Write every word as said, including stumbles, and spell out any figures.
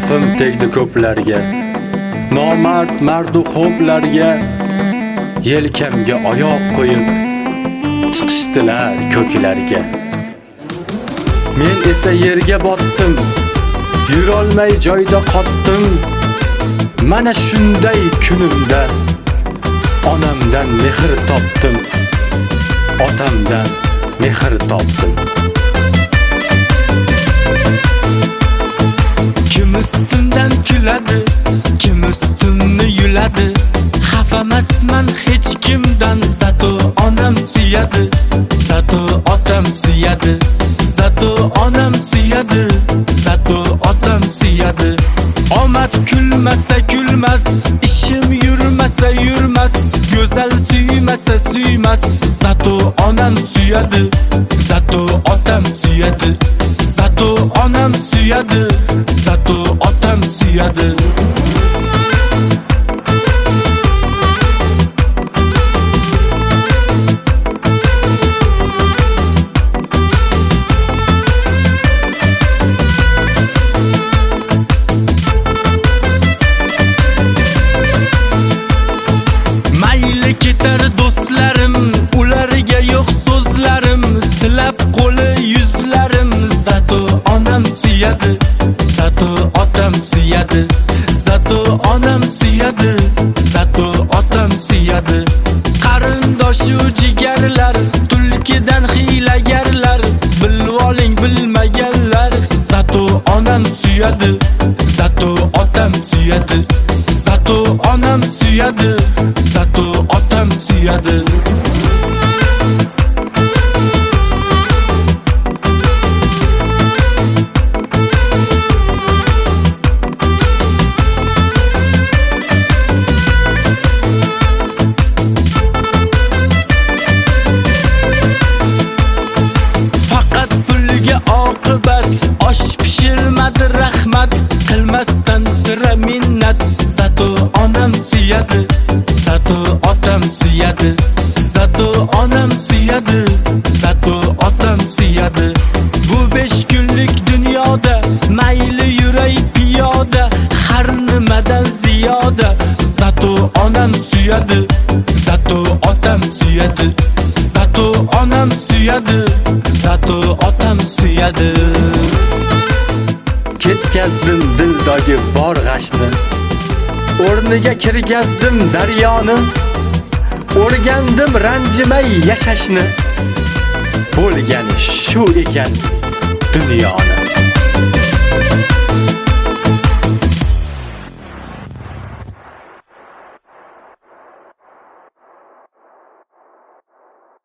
xavfim tegdi ko'plarga, nomard mardu xo'plarga yelkamga oyoq qo'yib chiqishdilar ko'klarga. Men esa yerga botdim, yurolmay joyda qotdim. Mana shunday kunimda onamdan mehr topdim, otamdan mehr topdim. Kim ustimdan kuladi, kim ustimni yuladi. Xafamasman hech kimdan, zato onam suyadi, zato otam suyadi, zato onam suyadi, zato otam suyadi. Omad kulmasa kulmas, ishim yurmasa yurmas, go'zal suymasa suymas. Zato onam suyadi, zato otam suyadi, zato onam suyadi, zato otam suyadi. Ketar do'stlarim, ularga yo'q so'zlarim, silab qo'li yuzlarim. Zato onam suyadi, zato otam suyadi, zato onam suyadi, zato otam suyadi. Qarindoshu jigarlar, tulkidan hiylagarlar, bilvoling bilmaganlar. Zato onam suyadi, zato otam suyadi, zato onam suyadi, zato otam suyadi. Faqat pulga oqibat, osh pishirmadi rahmat, qilmasdan sira minnat. Zato onam suyadi, zato otam suyadi, zato onam suyadi, zato otam suyadi. Bu besh kunlik dunyoda mayli yuray piyoda, har nimadan ziyoda. Zato onam suyadi, zato otam suyadi, zato onam suyadi, zato otam suyadi. Ketkazdim dildagi bor g'ashni, o'rniga kirgazdim daryoni, o'rgandim ranjimay yashashni. Bo'lgani shu ekan dunyoni.